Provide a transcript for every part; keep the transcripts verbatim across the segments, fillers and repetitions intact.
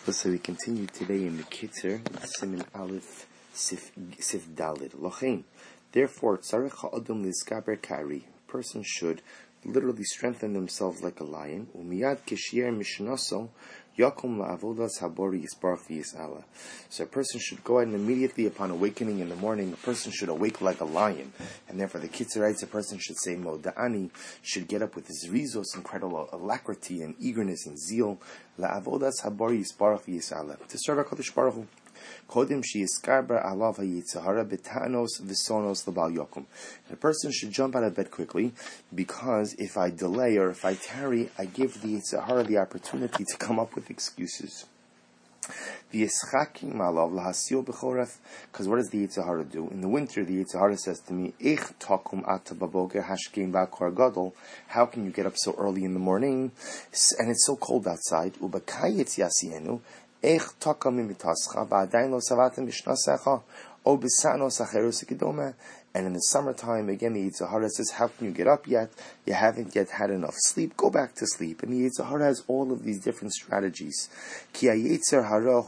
So we continue today in the Kitzer, Siman Aleph Sif Sif Dalid. Lochein. Therefore, tzarech ha'adam lizgaber kari. A person should literally strengthen themselves like a lion. Umiyad kishier mishnaso yakum la'avodas habori yisbarach v'yisala. So a person should go ahead and immediately upon awakening in the morning, a person should awake like a lion. And therefore the Kitzer writes, a person should say moda'ani, should get up with his rizos, incredible alacrity and eagerness and zeal, la'avodas habori yisbarach v'yisala, to serve HaKadosh Baruch Hu. Kodim she'yiskarber alav hayitzahara betanos v'sonos l'bal yokum. The person should jump out of bed quickly, because if I delay or if I tarry, I give the yitzahara the opportunity to come up with excuses. V'yischakim alav lahasil b'choref. Because what does the yitzahara do? In the winter, the yitzahara says to me, Ich takum ata baboger hashkein ba'kor gadol. How can you get up so early in the morning? And it's so cold outside. Ubakayitz yasienu. And in the summertime, again, the Yitzhahara says, how can you get up yet? You haven't yet had enough sleep. Go back to sleep. And the Yitzhahara has all of these different strategies. Because the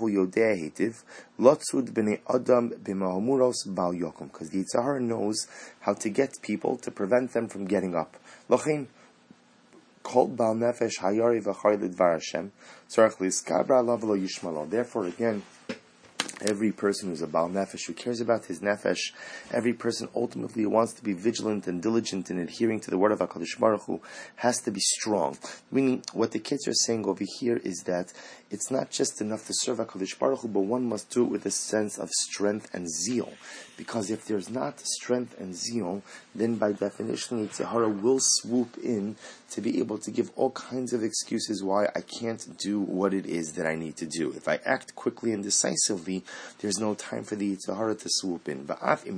Yitzhahara knows how to get people to prevent them from getting up. Therefore, again, every person who's a Baal Nefesh, who cares about his Nefesh, every person ultimately who wants to be vigilant and diligent in adhering to the word of HaKadosh Baruch Hu, has to be strong. Meaning, what the kids are saying over here is that it's not just enough to serve HaKadosh Baruch Hu, but one must do it with a sense of strength and zeal. Because if there's not strength and zeal, then by definition, Yitzhahara will swoop in to be able to give all kinds of excuses why I can't do what it is that I need to do. If I act quickly and decisively, there's no time for the Yitzhahara to swoop in.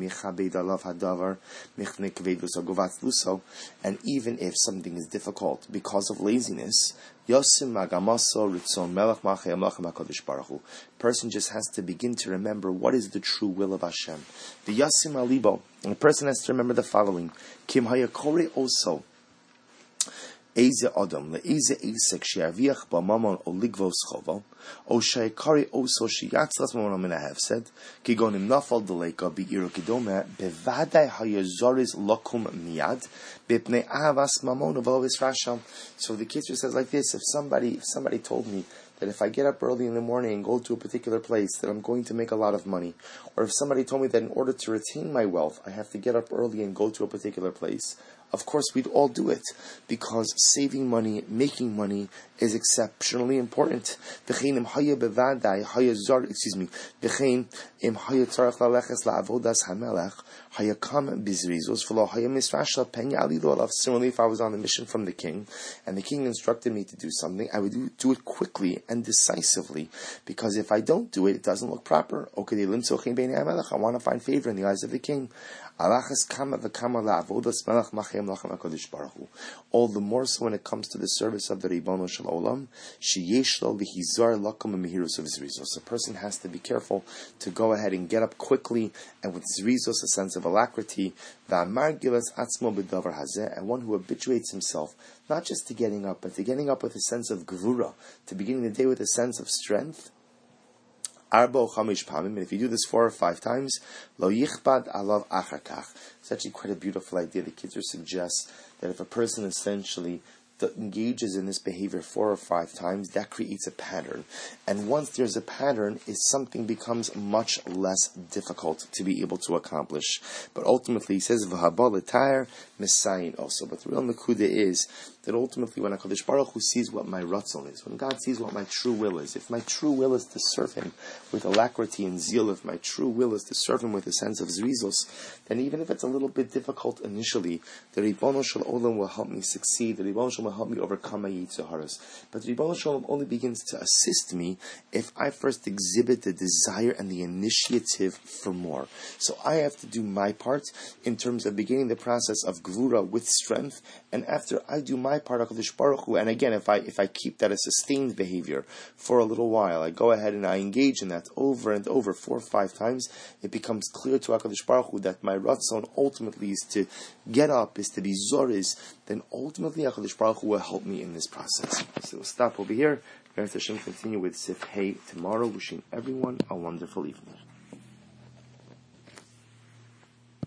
And even if something is difficult because of laziness, person just has to begin to remember what is the true will of Hashem. The Yasim Alibo, and a person has to remember the following: Kim hayakore also. Eze Adam, le'eze Isek she'aviach ba'mamon o ligvos chovo, o she'ikari also she'yatzlas mamon min ha'hefsed, kigonim nafal deleka bi'iru kidome, bevadai hayazoriz lokum miyad, bipnei ahavas mamon v'lo visrasham. So the Kitzer says like this: if somebody, if somebody told me that if I get up early in the morning and go to a particular place, that I'm going to make a lot of money, or if somebody told me that in order to retain my wealth, I have to get up early and go to a particular place, of course we'd all do it, because saving money, making money is exceptionally important. Excuse me. Similarly, if I was on a mission from the king, and the king instructed me to do something, I would do, do it quickly and decisively, because if I don't do it, it doesn't look proper. I want to find favor in the eyes of the king. All the more so when it comes to the service of the Ribono Shel Olam. So a person has to be careful to go ahead and get up quickly and with zrizos, a sense of alacrity, and one who habituates himself not just to getting up, but to getting up with a sense of gevura, to beginning the day with a sense of strength. Arba chamish pamim, and if you do this four or five times, lo yichbad alav acharkach. It's actually quite a beautiful idea. The Kitzer suggests that if a person essentially engages in this behavior four or five times, that creates a pattern. And once there's a pattern, is something becomes much less difficult to be able to accomplish. But ultimately, he says, v'haba l'tayr misayin also. But the real nekuda is that ultimately, when HaKadosh Baruch Hu sees what my ratzon is, when God sees what my true will is, if my true will is to serve Him with alacrity and zeal, if my true will is to serve Him with a sense of zrizos, then even if it's a little bit difficult initially, the Ribono Shel Olam will help me succeed. The Ribono Shel Olam will help me overcome my Yitzaharas. But the Ribono Shel Olam only begins to assist me if I first exhibit the desire and the initiative for more. So I have to do my part in terms of beginning the process of gevura with strength, and after I do my my part, HaKadosh Baruch Hu, and again, if I if I keep that a sustained behavior for a little while, I go ahead and I engage in that over and over, four or five times, it becomes clear to HaKadosh Baruch Hu that my ratzon ultimately is to get up, is to be zoriz, then ultimately HaKadosh Baruch Hu will help me in this process. So we'll stop over here. Be'ez Hashem, continue with Sif Hey tomorrow. Wishing everyone a wonderful evening.